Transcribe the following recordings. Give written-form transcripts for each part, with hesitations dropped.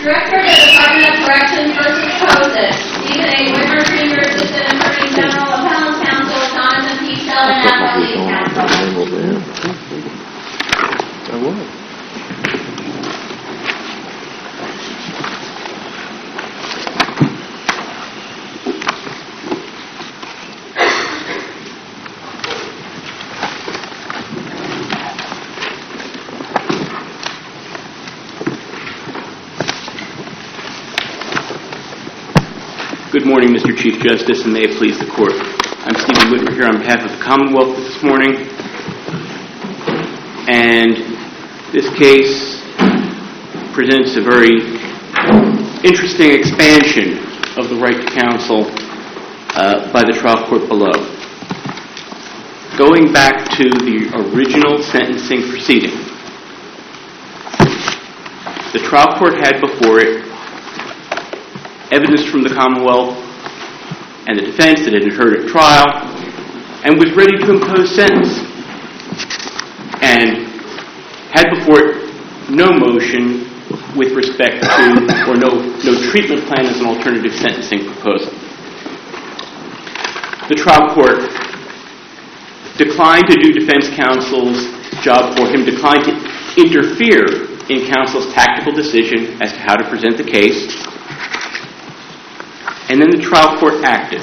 Director of the Department of Corrections versus Kozic. Stephen A. Whitmer, Senior Assistant Attorney General, Appellant's Counsel, Jonathan P. Sheldon, Appellate Counsel. I will. Good morning, Mr. Chief Justice, and may it please the Court. I'm Stephen Whitmer here on behalf of the Commonwealth this morning. And this case presents a very interesting expansion of the right to counsel by the trial court below. Going back to the original sentencing proceeding, the trial court had before it evidence from the Commonwealth and the defense that it had heard at trial and was ready to impose sentence, and had before it no motion with respect to, or no treatment plan as an alternative sentencing proposal. The trial court declined to do defense counsel's job for him, declined to interfere in counsel's tactical decision as to how to present the case, and then the trial court acted.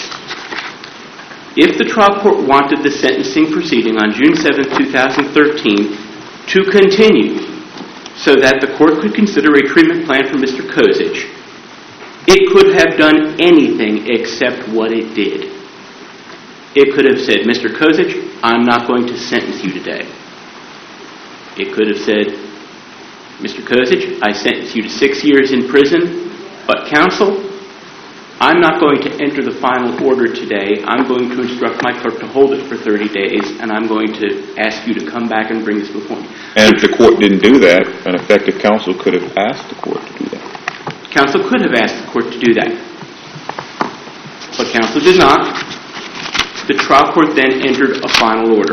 If the trial court wanted the sentencing proceeding on June 7, 2013 to continue so that the court could consider a treatment plan for Mr. Kozic, it could have done anything except what it did. It could have said, Mr. Kozic, I'm not going to sentence you today. It could have said, Mr. Kozic, I sentence you to 6 years in prison, but counsel, I'm not going to enter the final order today. I'm going to instruct my clerk to hold it for 30 days, and I'm going to ask you to come back and bring this before me. And if the court didn't do that, an effective counsel could have asked the court to do that. Counsel could have asked the court to do that. But counsel did not. The trial court then entered a final order.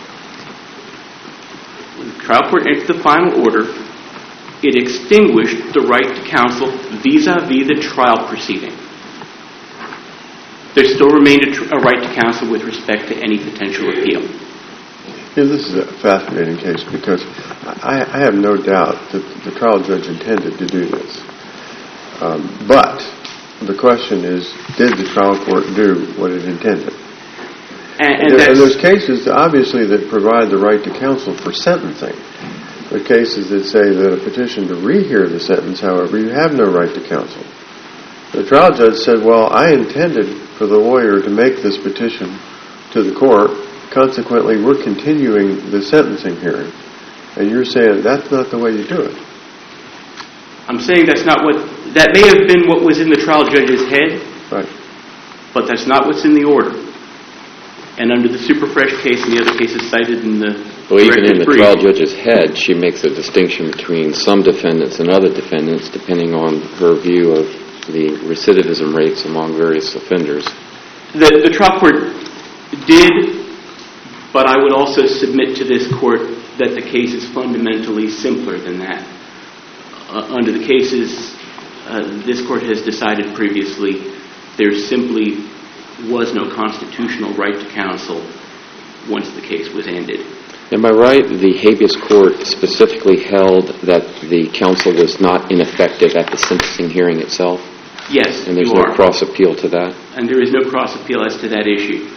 When the trial court entered the final order, it extinguished the right to counsel vis-a-vis the trial proceeding. There still remained a right to counsel with respect to any potential appeal. Yeah, this is a fascinating case because I have no doubt that the trial judge intended to do this. But the question is, did the trial court do what it intended? And there's cases, obviously, that provide the right to counsel for sentencing. There are cases that say that a petition to rehear the sentence, however, you have no right to counsel. The trial judge said, well, I intended for the lawyer to make this petition to the court. Consequently, we're continuing the sentencing hearing. And you're saying that's not the way you do it. I'm saying that may have been what was in the trial judge's head. Right. But that's not what's in the order. And under the Superfresh case and the other cases cited in the well, even in the trial judge's head, she makes a distinction between some defendants and other defendants depending on her view of the recidivism rates among various offenders. The trial court did, but I would also submit to this court that the case is fundamentally simpler than that. Under the cases this court has decided previously, there simply was no constitutional right to counsel once the case was ended. Am I right? The habeas court specifically held that the counsel was not ineffective at the sentencing hearing itself? Yes, and there's no cross-appeal to that? And there is no cross-appeal as to that issue.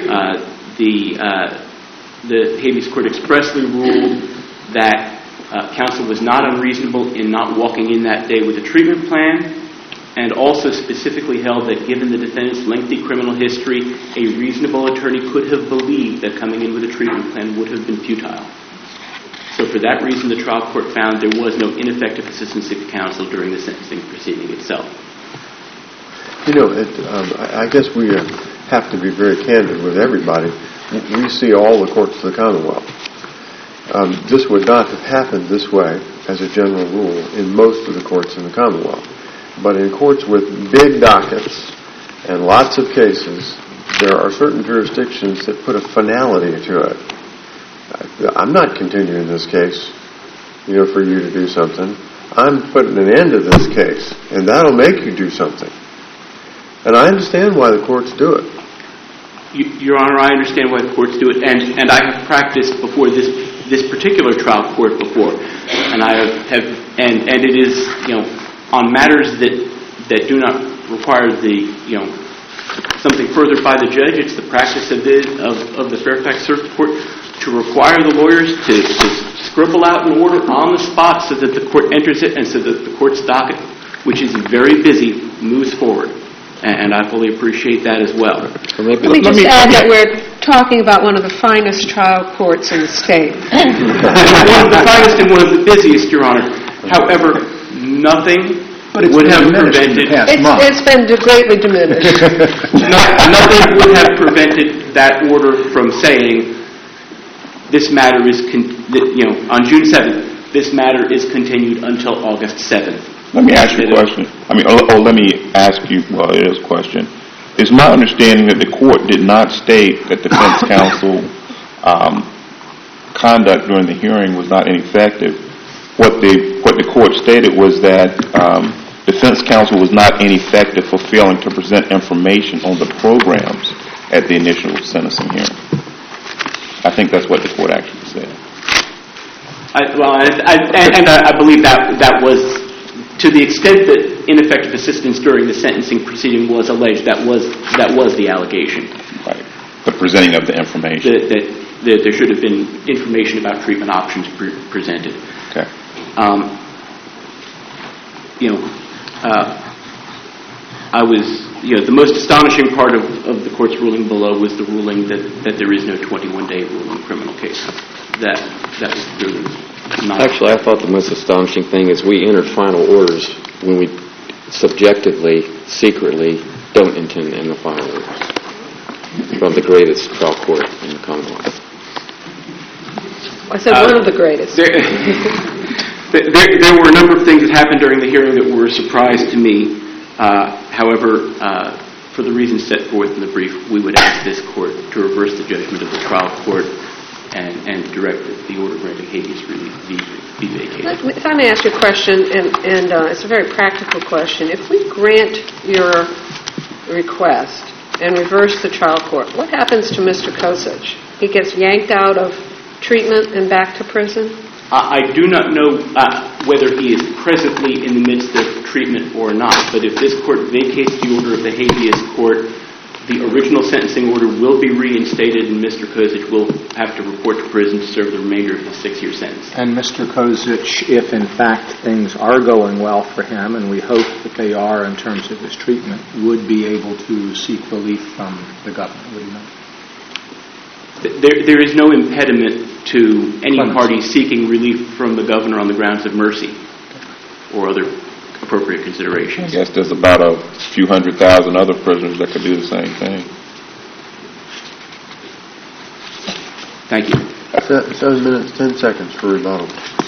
The habeas court expressly ruled that counsel was not unreasonable in not walking in that day with a treatment plan, and also specifically held that given the defendant's lengthy criminal history, a reasonable attorney could have believed that coming in with a treatment plan would have been futile. So for that reason, the trial court found there was no ineffective assistance of counsel during the sentencing proceeding itself. You know, I guess we have to be very candid with everybody. We see all the courts of the Commonwealth. This would not have happened this way, as a general rule, in most of the courts in the Commonwealth. But in courts with big dockets and lots of cases, there are certain jurisdictions that put a finality to it. I'm not continuing this case, for you to do something. I'm putting an end to this case, and that'll make you do something. And I understand why the courts do it. Your Honor, I understand why the courts do it, and I have practiced before this particular trial court before, and I have and it is, on matters that do not require the something further by the judge. It's the practice of the Fairfax Circuit Court to require the lawyers to scribble out an order on the spot so that the court enters it and so that the court's docket, which is very busy, moves forward. And I fully appreciate that as well. Let me just add that we're talking about one of the finest trial courts in the state. One of the finest and one of the busiest, Your Honor. However, nothing would have prevented... It's been greatly diminished. Nothing would have prevented that order from saying, this matter is, on June 7th, this matter is continued until August 7th. Let me ask you a question. Let me ask you, it is a question. It's my understanding that the court did not state that defense counsel conduct during the hearing was not ineffective. What the court stated was that defense counsel was not ineffective for failing to present information on the programs at the initial sentencing hearing. I think that's what the court actually said. I believe that was, to the extent that ineffective assistance during the sentencing proceeding was alleged, that was the allegation. Right. The presenting of the information. That there should have been information about treatment options presented. Okay. The most astonishing part of the court's ruling below was the ruling that there is no 21-day rule in criminal cases. That was really not... Actually, I thought the most astonishing thing is we entered final orders when we subjectively, secretly, don't intend to enter final orders from the greatest trial court in the Commonwealth. I said one of the greatest. There were a number of things that happened during the hearing that were a surprise to me. However, for the reasons set forth in the brief, we would ask this court to reverse the judgment of the trial court and direct the order granting habeas relief be vacated. If I may ask you a question, and it's a very practical question. If we grant your request and reverse the trial court, what happens to Mr. Kosich? He gets yanked out of treatment and back to prison? I do not know whether he is presently in the midst of treatment or not, but if this court vacates the order of the habeas court, the original sentencing order will be reinstated and Mr. Kosich will have to report to prison to serve the remainder of his 6-year sentence. And Mr. Kosich, if in fact things are going well for him, and we hope that they are in terms of his treatment, would be able to seek relief from the government, would he not? There is no impediment to any party seeking relief from the governor on the grounds of mercy or other appropriate considerations. I guess there's about a few 100,000 other prisoners that could do the same thing. Thank you. 7 minutes, 10 seconds for rebuttal.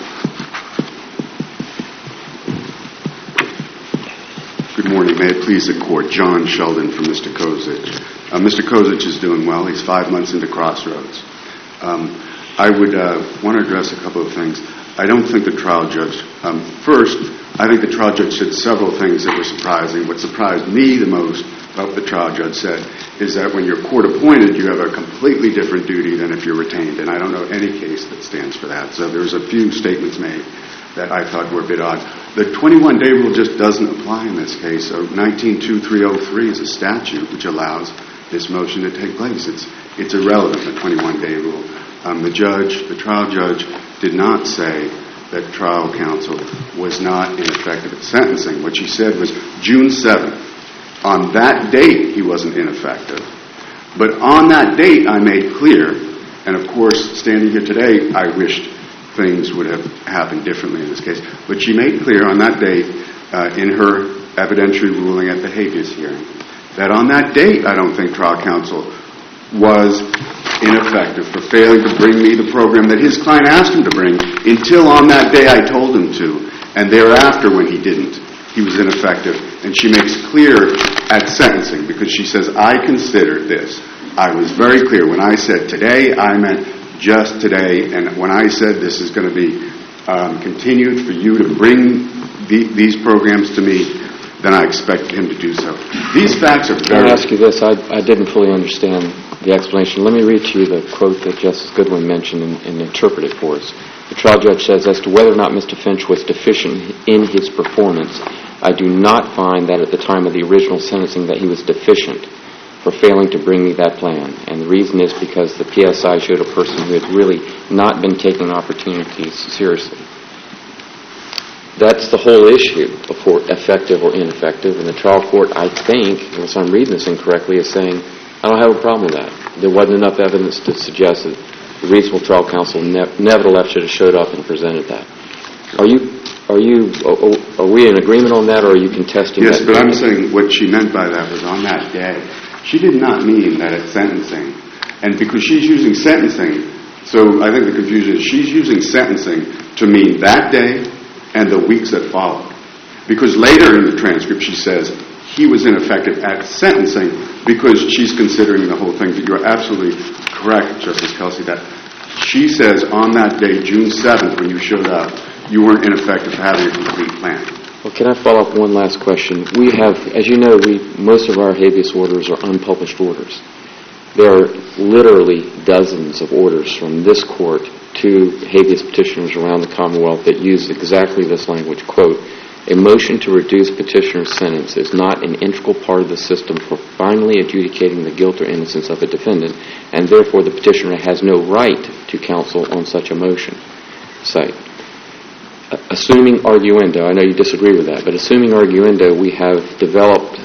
Good morning. May it please the court. John Sheldon for Mr. Kosich. Mr. Kosich is doing well. He's 5 months into Crossroads. I would want to address a couple of things. I don't think the trial judge... First, I think the trial judge said several things that were surprising. What surprised me the most about what the trial judge said is that when you're court appointed, you have a completely different duty than if you're retained. And I don't know any case that stands for that. So there's a few statements made that I thought were a bit odd. The 21-day rule just doesn't apply in this case. So 192303 is a statute which allows this motion to take place. It's irrelevant, the 21-day rule. The trial judge did not say that trial counsel was not ineffective at sentencing. What she said was June 7th. On that date, he wasn't ineffective. But on that date, I made clear, and of course, standing here today, I wished things would have happened differently in this case. But she made clear on that date, in her evidentiary ruling at the habeas hearing, that on that date, I don't think trial counsel was ineffective for failing to bring me the program that his client asked him to bring until on that day I told him to. And thereafter, when he didn't, he was ineffective. And she makes clear at sentencing, because she says, I considered this. I was very clear. When I said today, I meant just today. And when I said this is going to be continued for you to bring these programs to me, then I expect him to do so. These facts are Can very... I ask you this? I didn't fully understand the explanation. Let me read to you the quote that Justice Goodwin mentioned and interpret it for us. The trial judge says, as to whether or not Mr. Finch was deficient in his performance, I do not find that at the time of the original sentencing that he was deficient for failing to bring me that plan. And the reason is because the PSI showed a person who had really not been taking opportunities seriously. That's the whole issue before effective or ineffective. And the trial court, I think, unless I'm reading this incorrectly, is saying, I don't have a problem with that. There wasn't enough evidence to suggest that the reasonable trial counsel nevertheless should have showed up and presented that. Are we in agreement on that, or are you contesting that? Yes, but I'm saying what she meant by that was on that day. She did not mean that at sentencing. And because she's using sentencing, so I think the confusion is she's using sentencing to mean that day and the weeks that followed. Because later in the transcript she says he was ineffective at sentencing because she's considering the whole thing. But you're absolutely correct, Justice Kelsey, that she says on that day, June 7th, when you showed up, you weren't ineffective for having a complete plan. Well, can I follow up one last question? We have, as you know, most of our habeas orders are unpublished orders. There are literally dozens of orders from this court to habeas petitioners around the Commonwealth that use exactly this language, quote, a motion to reduce petitioner's sentence is not an integral part of the system for finally adjudicating the guilt or innocence of a defendant, and therefore the petitioner has no right to counsel on such a motion. Cite. Assuming arguendo, I know you disagree with that, but assuming arguendo, we have developed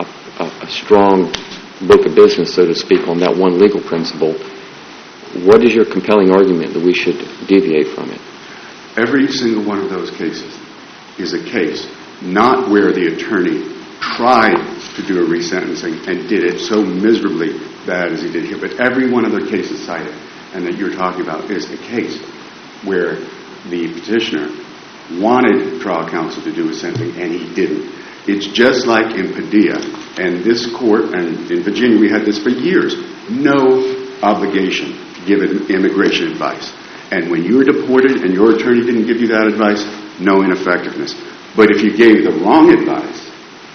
a strong book of business, so to speak, on that one legal principle. What is your compelling argument that we should deviate from it? Every single one of those cases is a case not where the attorney tried to do a resentencing and did it so miserably bad as he did here, but every one of the cases cited and that you're talking about is a case where the petitioner wanted trial counsel to do a sentencing and he didn't. It's just like in Padilla and this court, and in Virginia we had this for years, no obligation to give immigration advice. And when you were deported and your attorney didn't give you that advice, no ineffectiveness. But if you gave the wrong advice,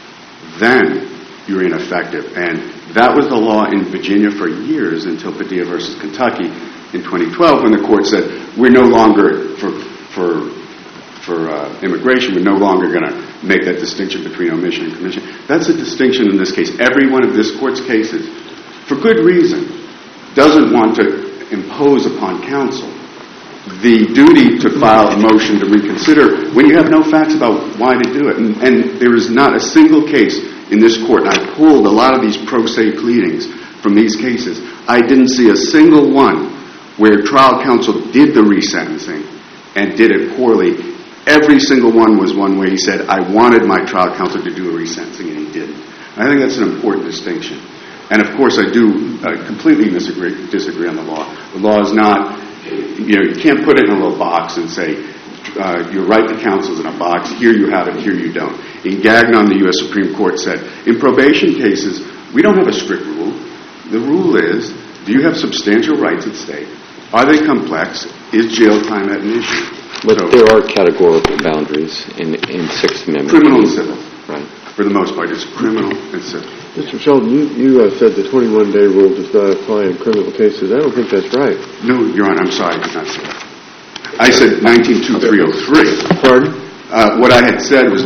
then you're ineffective. And that was the law in Virginia for years until Padilla versus Kentucky in 2012 when the court said, we're no longer, for immigration, we're no longer going to make that distinction between omission and commission. That's a distinction in this case. Every one of this court's cases, for good reason, doesn't want to impose upon counsel the duty to file a motion to reconsider when you have no facts about why to do it. And there is not a single case in this court, and I pulled a lot of these pro se pleadings from these cases, I didn't see a single one where trial counsel did the resentencing and did it poorly. Every single one was one where he said, I wanted my trial counsel to do a resentencing, and he didn't. I think that's an important distinction. And of course, I do completely disagree on the law. The law is not, you can't put it in a little box and say, your right to counsel is in a box, here you have it, here you don't. In Gagnon, the U.S. Supreme Court said, in probation cases, we don't have a strict rule. The rule is, do you have substantial rights at stake? Are they complex? Is jail time at an issue? But there are categorical boundaries in Sixth Amendment. Criminal and civil. Right. For the most part, it's criminal and civil. Mr. Sheldon, you said the 21-day rule does not apply in criminal cases. I don't think that's right. No, Your Honor, I'm sorry, I did not say that. I said 19.2303. Pardon? What I had said was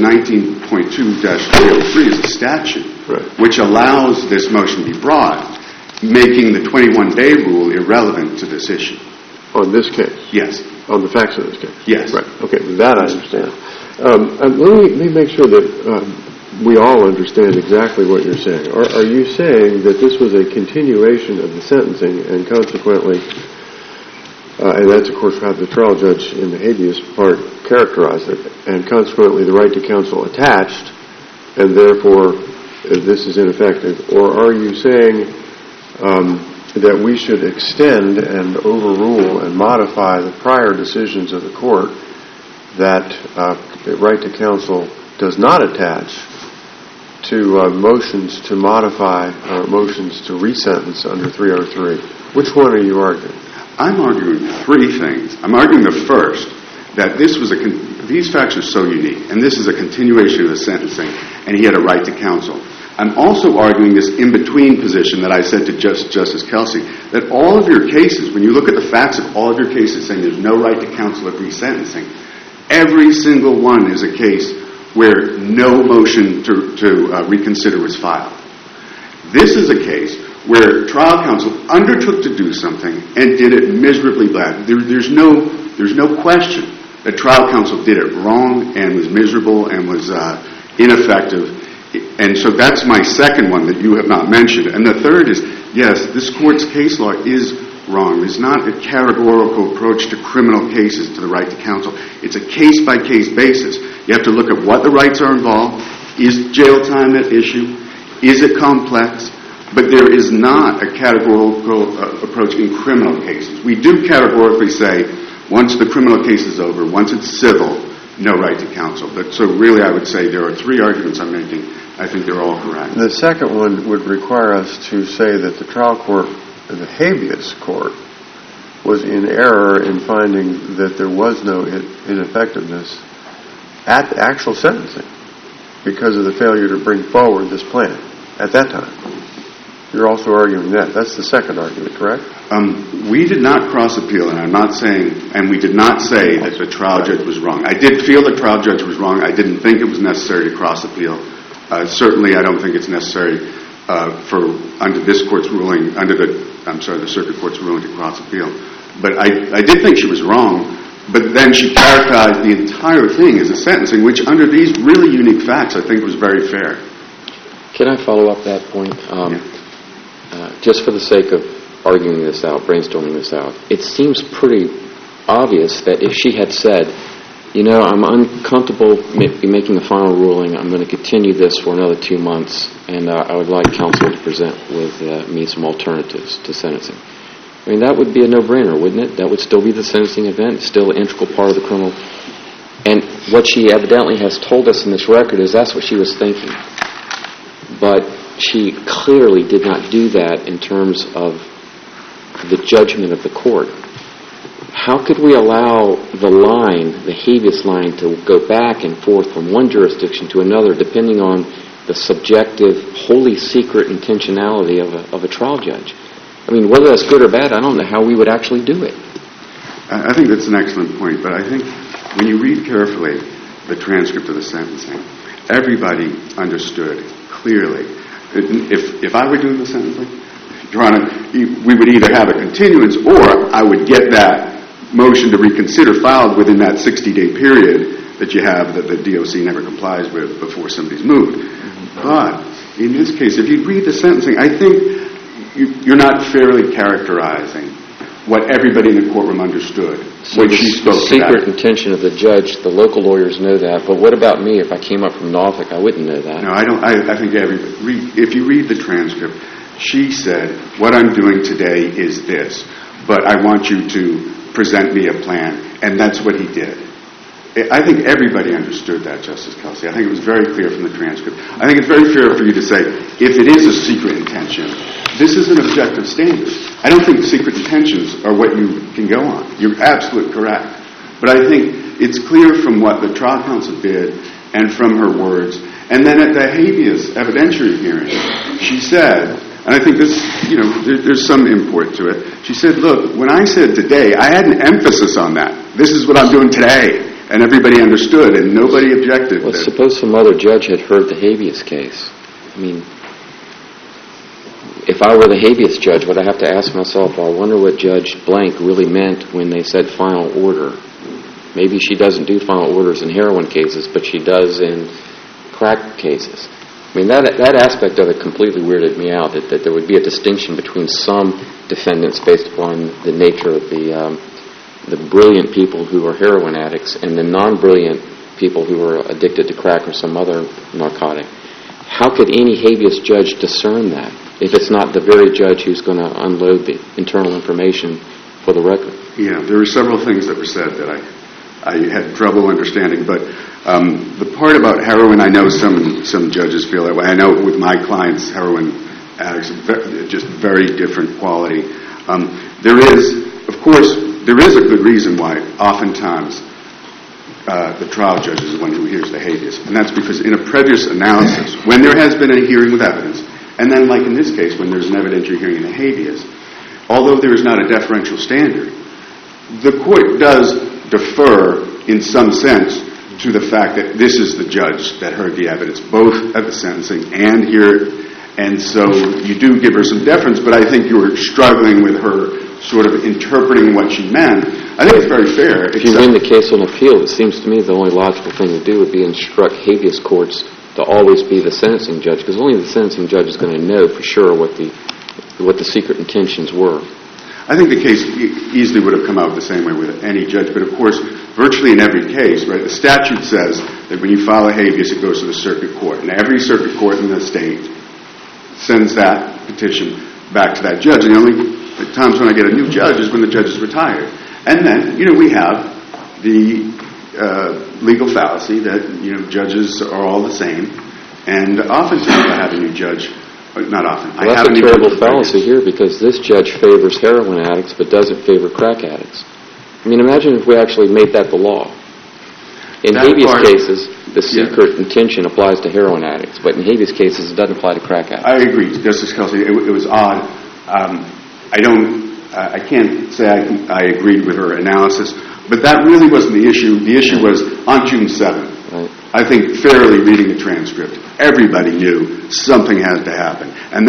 19.2-303 is a statute, right, which allows this motion to be brought, making the 21-day rule irrelevant to this issue. On this case? Yes. On the facts of this case? Yes. Right. Okay, that I understand. Let me make sure that we all understand exactly what you're saying. Are you saying that this was a continuation of the sentencing and consequently, and that's of course how the trial judge in the habeas part characterized it, and consequently the right to counsel attached, and therefore this is ineffective? Or are you saying that we should extend and overrule and modify the prior decisions of the court that the right to counsel does not attach to motions to modify or motions to resentence under 303? Which one are you arguing? I'm arguing three things. I'm arguing the first, that this was these facts are so unique, and this is a continuation of the sentencing, and he had a right to counsel. I'm also arguing this in-between position that I said to Justice Kelsey, that all of your cases, when you look at the facts of all of your cases saying there's no right to counsel at resentencing, every single one is a case where no motion to reconsider was filed. This is a case where trial counsel undertook to do something and did it miserably bad. There's no question that trial counsel did it wrong and was miserable and was ineffective. And so that's my second one that you have not mentioned. And the third is, yes, this court's case law is wrong. It's not a categorical approach to criminal cases to the right to counsel. It's a case-by-case basis. You have to look at what the rights are involved. Is jail time at issue? Is it complex? But there is not a categorical approach in criminal cases. We do categorically say, once the criminal case is over, once it's civil, no right to counsel. But so really I would say there are three arguments I'm making. I think they're all correct. The second one would require us to say that the trial court, the habeas court, was in error in finding that there was no ineffectiveness at the actual sentencing because of the failure to bring forward this plan at that time. You're also arguing that. That's the second argument, correct? We did not cross-appeal, and I'm not saying, and we did not say that the trial judge was wrong. I did feel the trial judge was wrong. I didn't think it was necessary to cross-appeal. Certainly, I don't think it's necessary under this court's ruling, the circuit court's ruling to cross-appeal. But I did think she was wrong, but then she characterized the entire thing as a sentencing, which under these really unique facts, I think was very fair. Can I follow up that point? Just for the sake of arguing this out, brainstorming this out, it seems pretty obvious that if she had said, I'm uncomfortable making a final ruling, I'm going to continue this for another 2 months, and I would like counsel to present with me some alternatives to sentencing. I mean, that would be a no-brainer, wouldn't it? That would still be the sentencing event, still an integral part of the criminal. And what she evidently has told us in this record is that's what she was thinking. But she clearly did not do that in terms of the judgment of the court. How could we allow the habeas line, to go back and forth from one jurisdiction to another depending on the subjective, wholly secret intentionality of a trial judge? I mean, whether that's good or bad, I don't know how we would actually do it. I think that's an excellent point, but I think when you read carefully the transcript of the sentencing, everybody understood clearly. If I were doing the sentencing, Your Honor, we would either have a continuance or I would get that motion to reconsider filed within that 60-day period that you have that the DOC never complies with before somebody's moved. But in this case, if you read the sentencing, I think you're not fairly characterizing what everybody in the courtroom understood when she spoke to that. The secret intention of the judge, the local lawyers know that, but what about me? If I came up from Norfolk, I wouldn't know that. No, I don't. I think if you read the transcript, she said, what I'm doing today is this, but I want you to present me a plan, and that's what he did. I think everybody understood that, Justice Kelsey. I think it was very clear from the transcript. I think it's very fair for you to say, if it is a secret intention, this is an objective standard. I don't think secret intentions are what you can go on. You're absolutely correct. But I think it's clear from what the trial counsel did and from her words. And then at the habeas evidentiary hearing, she said, and I think this, there's some import to it. She said, look, when I said today, I had an emphasis on that. This is what I'm doing today. And everybody understood, and nobody objected. Well, suppose some other judge had heard the habeas case. I mean, if I were the habeas judge, would I have to ask myself, I wonder what Judge Blank really meant when they said final order. Maybe she doesn't do final orders in heroin cases, but she does in crack cases. I mean, that aspect of it completely weirded me out, that there would be a distinction between some defendants based upon the nature of the brilliant people who are heroin addicts and the non-brilliant people who are addicted to crack or some other narcotic. How could any habeas judge discern that if it's not the very judge who's going to unload the internal information for the record? Yeah, there were several things that were said that I had trouble understanding, but the part about heroin, I know some judges feel that way. I know with my clients, heroin addicts, just very different quality. There is a good reason why oftentimes the trial judge is the one who hears the habeas. And that's because in a prejudice analysis, when there has been a hearing with evidence, and then like in this case, when there's an evidentiary hearing in the habeas, although there is not a deferential standard, the court does defer in some sense to the fact that this is the judge that heard the evidence, both at the sentencing and here. And so you do give her some deference, but I think you were struggling with her sort of interpreting what she meant. I think it's very fair. If you win the case on appeal, it seems to me the only logical thing to do would be instruct habeas courts to always be the sentencing judge, because only the sentencing judge is going to know for sure what the secret intentions were. I think the case easily would have come out the same way with any judge, but of course, virtually in every case, right, the statute says that when you file a habeas, it goes to the circuit court, and every circuit court in the state sends that petition back to that judge. And the only times when I get a new judge is when the judge is retired. And then, we have the legal fallacy that, judges are all the same, and oftentimes I have a new judge. Not often. Well, that's a terrible fallacy here, because this judge favors heroin addicts but doesn't favor crack addicts. I mean, imagine if we actually made that the law. In habeas cases, the secret intention applies to heroin addicts, but in habeas cases, it doesn't apply to crack addicts. I agree, Justice Kelsey. It was odd. I can't say I agreed with her analysis, but that really wasn't the issue. The issue was on June 7th. Right. I think fairly reading the transcript, everybody knew something had to happen. And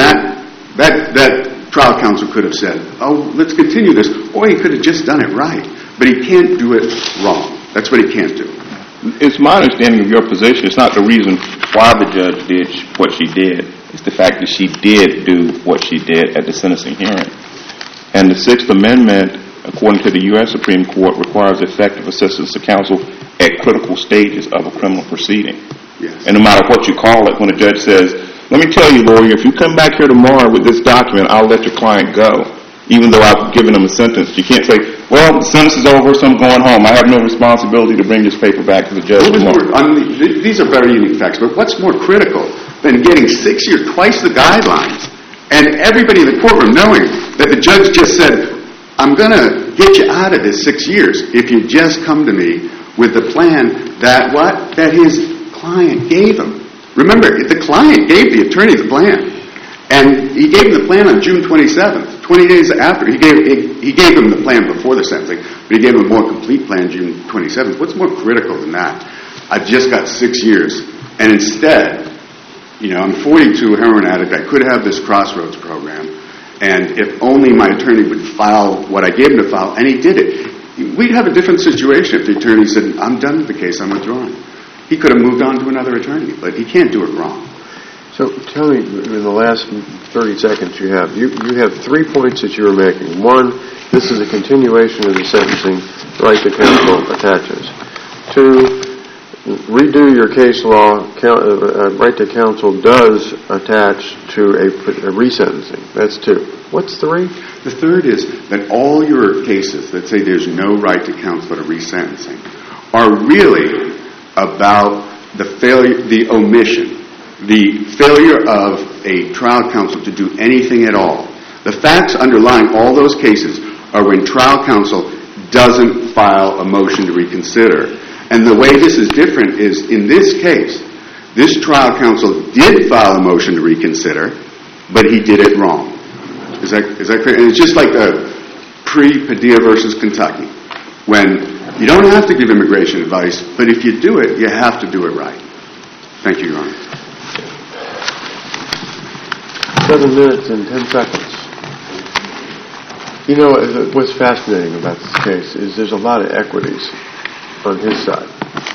that trial counsel could have said, oh, let's continue this, or he could have just done it right. But he can't do it wrong. That's what he can't do. It's my understanding of your position, it's not the reason why the judge did what she did. It's the fact that she did do what she did at the sentencing hearing. And the Sixth Amendment, according to the U.S. Supreme Court, requires effective assistance to counsel at critical stages of a criminal proceeding. Yes. And no matter what you call it, when a judge says, let me tell you, lawyer, if you come back here tomorrow with this document, I'll let your client go, even though I've given him a sentence. You can't say, well, the sentence is over, so I'm going home. I have no responsibility to bring this paper back to the judge tomorrow. These are very unique facts, but what's more critical than getting 6 years, twice the guidelines, and everybody in the courtroom knowing that the judge just said, I'm going to get you out of this 6 years if you just come to me with the plan that his client gave him. Remember, the client gave the attorney the plan, and he gave him the plan on June 27th, 20 days after. He gave him the plan before the sentencing, but he gave him a more complete plan June 27th. What's more critical than that? I've just got 6 years, and instead, I'm 42, heroin addict. I could have this Crossroads program, and if only my attorney would file what I gave him to file, and he did it. We'd have a different situation if the attorney said, I'm done with the case, I'm withdrawing. He could have moved on to another attorney, but he can't do it wrong. So tell me, in the last 30 seconds you have 3 points that you were making. One, this is a continuation of the sentencing, right to counsel attaches. 2, redo your case law, right to counsel does attach to a resentencing. That's 2. What's 3? The third is that all your cases that say there's no right to counsel at a resentencing are really about the failure, the omission, the failure of a trial counsel to do anything at all. The facts underlying all those cases are when trial counsel doesn't file a motion to reconsider. And the way this is different is, in this case, this trial counsel did file a motion to reconsider, but he did it wrong. Is that clear? And it's just like the pre-Padilla versus Kentucky, when you don't have to give immigration advice, but if you do it, you have to do it right. Thank you, Your Honor. 7 minutes and 10 seconds. What's fascinating about this case is there's a lot of equities on his side.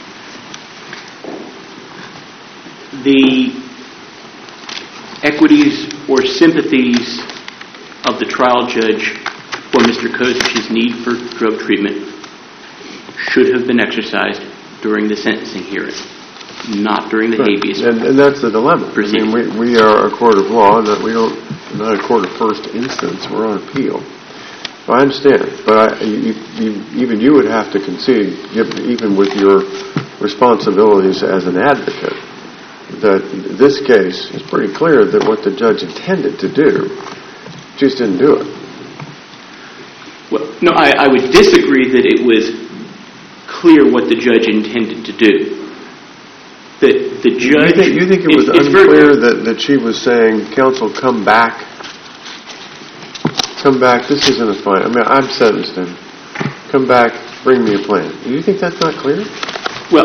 The equities or sympathies of the trial judge for Mr. Kozich's need for drug treatment should have been exercised during the sentencing hearing, not during the habeas. And that's the dilemma. Proceeding. I mean, we are a court of law, and we're not a court of first instance. We're on appeal. I understand, but even you would have to concede, even with your responsibilities as an advocate, that this case is pretty clear that what the judge intended to do just didn't do it. Well, no, I would disagree that it was clear what the judge intended to do. The judge... You think it was unclear that she was saying, counsel, come back? Come back, this isn't a fine. I mean, I'm sentenced in. Come back, bring me a plan. Do you think that's not clear? Well,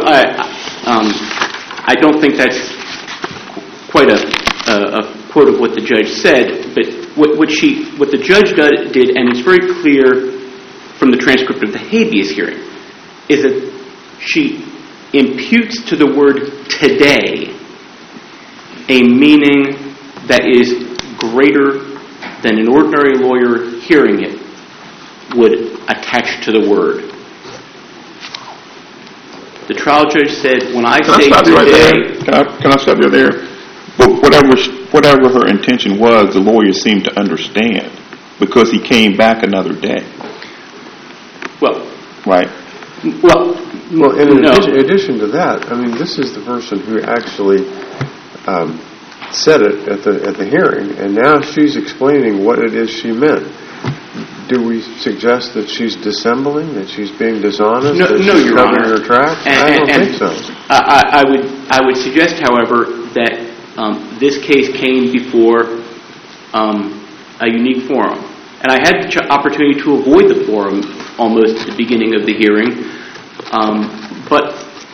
I don't think that's quite a quote of what the judge said, but what the judge did, and it's very clear from the transcript of the habeas hearing, is that she imputes to the word today a meaning that is greater than an ordinary lawyer hearing it would attach to the word. The trial judge said, when I say today... Can I stop you there? Well, whatever her intention was, the lawyer seemed to understand, because he came back another day. Well... Right. Well, in addition to that, I mean, this is the person who actually said it at the hearing, and now she's explaining what it is she meant. Do we suggest that she's dissembling, that she's being dishonest, that she's Your covering Honor. her tracks? I don't think so. I would suggest, however, that this case came before a unique forum. And I had the opportunity to avoid the forum almost at the beginning of the hearing. But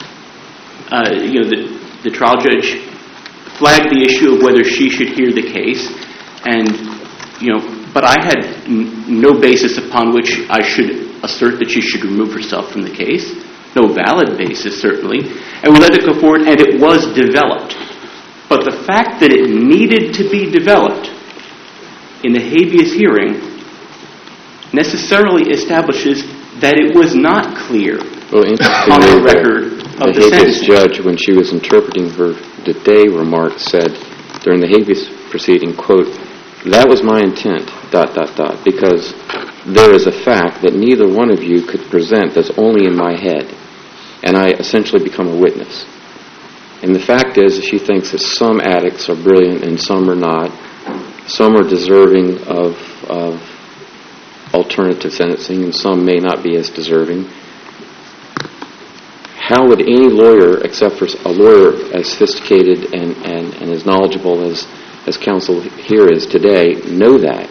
the trial judge flagged the issue of whether she should hear the case. And, but I had no basis upon which I should assert that she should remove herself from the case. No valid basis, certainly. And we let it go forward, and it was developed. But the fact that it needed to be developed in the habeas hearing necessarily establishes that it was not clear on the record of the habeas sentencing. judge, when she was interpreting her today remark, said during the habeas proceeding, quote, "That was my intent, ... because there is a fact that neither one of you could present that's only in my head, and I essentially become a witness." And the fact is, she thinks that some addicts are brilliant and some are not. Some are deserving of alternative sentencing, and some may not be as deserving. How would any lawyer, except for a lawyer as sophisticated and as knowledgeable as counsel here is today, know that?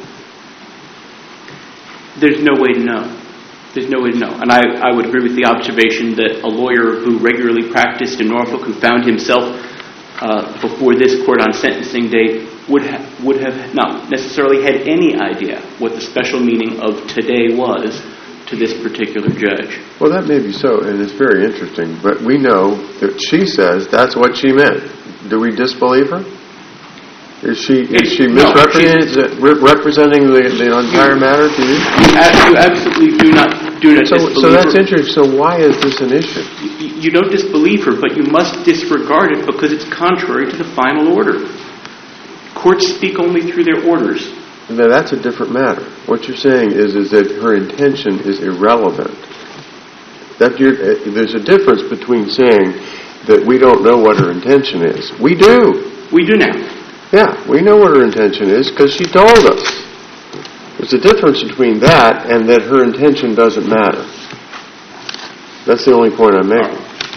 There's no way to know. There's no way to know. And I would agree with the observation that a lawyer who regularly practiced in Norfolk, who found himself before this court on sentencing day, would have not necessarily had any idea what the special meaning of today was to this particular judge. Well, that may be so, and it's very interesting, but we know that she says that's what she meant. Do we disbelieve her? Is she representing the entire matter to you? You absolutely do not disbelieve her. So that's interesting. So why is this an issue? You don't disbelieve her, but you must disregard it because it's contrary to the final order. Courts speak only through their orders. Now, that's a different matter. What you're saying is that her intention is irrelevant. There's a difference between saying that we don't know what her intention is. We do. We do now. Yeah, we know what her intention is because she told us. There's a difference between that and that her intention doesn't matter. That's the only point I'm making.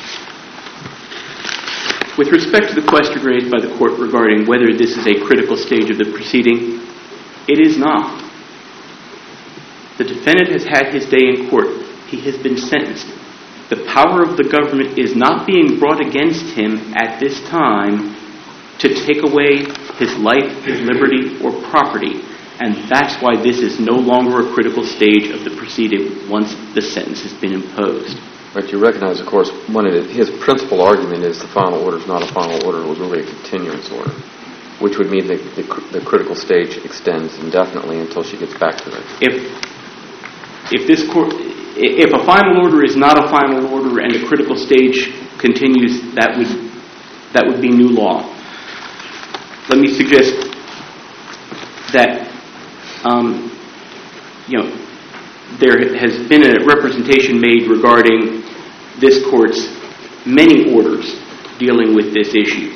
With respect to the question raised by the court regarding whether this is a critical stage of the proceeding, it is not. The defendant has had his day in court. He has been sentenced. The power of the government is not being brought against him at this time to take away his life, his liberty, or property. And that's why this is no longer a critical stage of the proceeding once the sentence has been imposed. But you recognize, of course, his principal argument is the final order is not a final order, it was really a continuance order, which would mean that the critical stage extends indefinitely until she gets back to it. If a final order is not a final order and the critical stage continues, that would be new law. Let me suggest that there has been a representation made regarding this court's many orders dealing with this issue.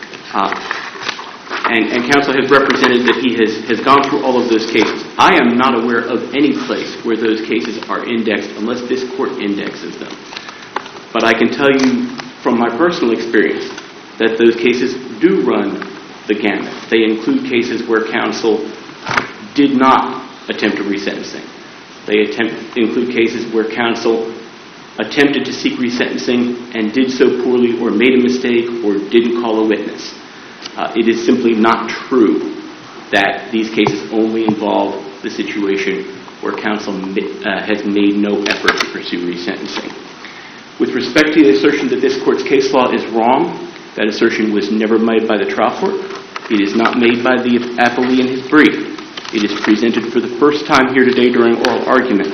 And counsel has represented that he has gone through all of those cases. I am not aware of any place where those cases are indexed unless this court indexes them. But I can tell you from my personal experience that those cases do run the gamut. They include cases where counsel did not attempt a resentencing. They include cases where counsel attempted to seek resentencing and did so poorly or made a mistake or didn't call a witness. It is simply not true that these cases only involve the situation where counsel has made no effort to pursue resentencing. With respect to the assertion that this Court's case law is wrong, that assertion was never made by the trial court. It is not made by the appellee in his brief. It is presented for the first time here today during oral argument.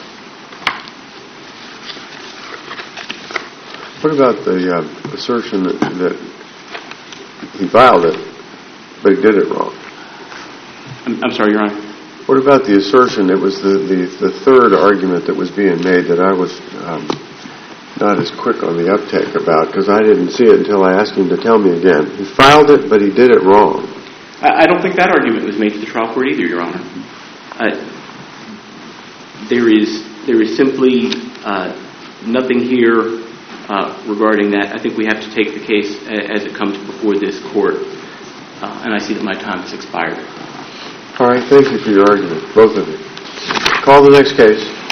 What about the assertion that he filed it, but he did it wrong? I'm sorry, Your Honor. What about the assertion, it was the third argument that was being made that I was not as quick on the uptake about, because I didn't see it until I asked him to tell me again. He filed it, but he did it wrong. I don't think that argument was made to the trial court either, Your Honor. There is simply nothing here regarding that. I think we have to take the case as it comes before this Court, and I see that my time has expired. All right, thank you for your argument, both of you. Call the next case.